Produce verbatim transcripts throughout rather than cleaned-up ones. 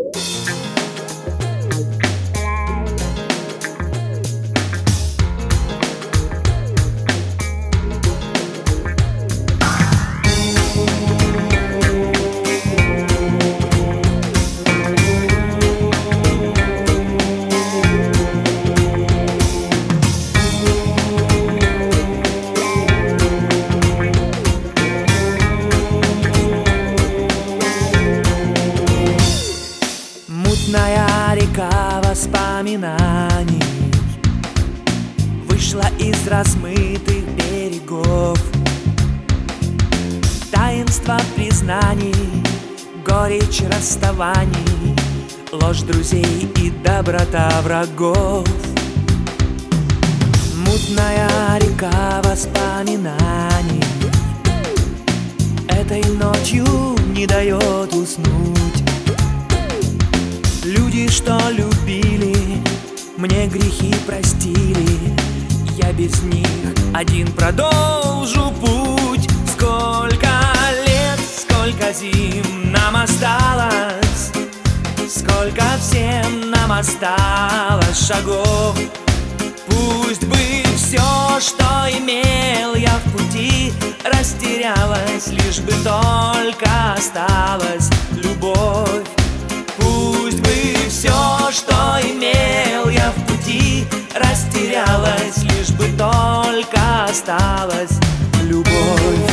Мутная река воспоминаний вышла из размытых берегов. Таинство признаний, горечь расставаний, ложь друзей и доброта врагов. Мутная река воспоминаний этой ночью не дает уснуть. Люди, что любили, мне грехи простили, я без них один продолжу путь. Сколько лет, сколько зим нам осталось, сколько всем нам осталось шагов. Пусть бы все, что имел я в пути, растерялось, лишь бы только осталась любовь. Пусть бы все, что имел я в пути, растерялось, лишь бы только осталась любовь.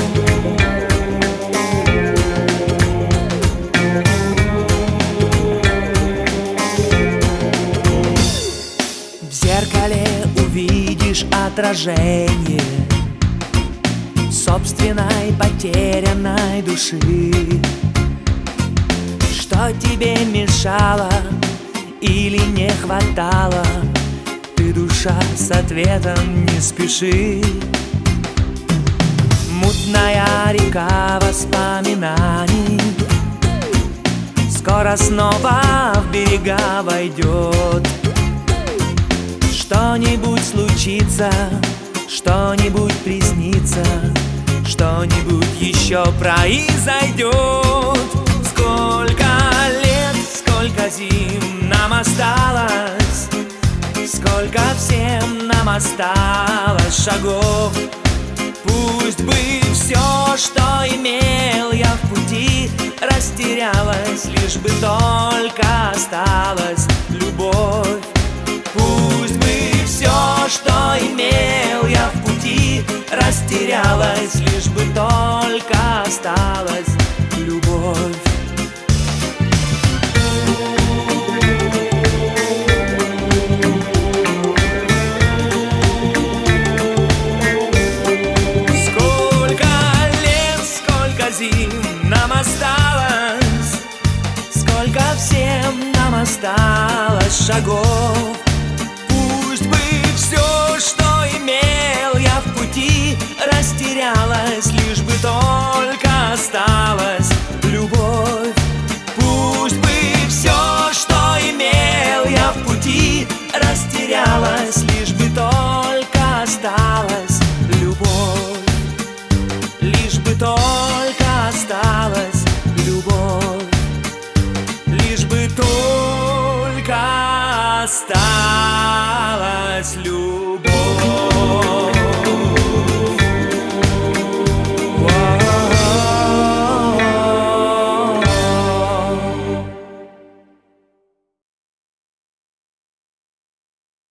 В зеркале увидишь отражение собственной потерянной души. Что тебе мешало или не хватало, ты, душа, с ответом не спеши. Мутная река воспоминаний скоро снова в берега войдет. Что-нибудь случится, что-нибудь приснится, что-нибудь еще произойдет. Сколько лет, сколько зим нам осталось, сколько всем нам осталось шагов. Пусть бы все, что имел я в пути, растерялось, лишь бы только осталась любовь. Пусть бы все, что имел я в пути, растерялось, лишь бы только осталась любовь. Нам осталось, сколько всем нам осталось шагов. Пусть бы все, что имел я в пути, растерялось, лишь бы только осталось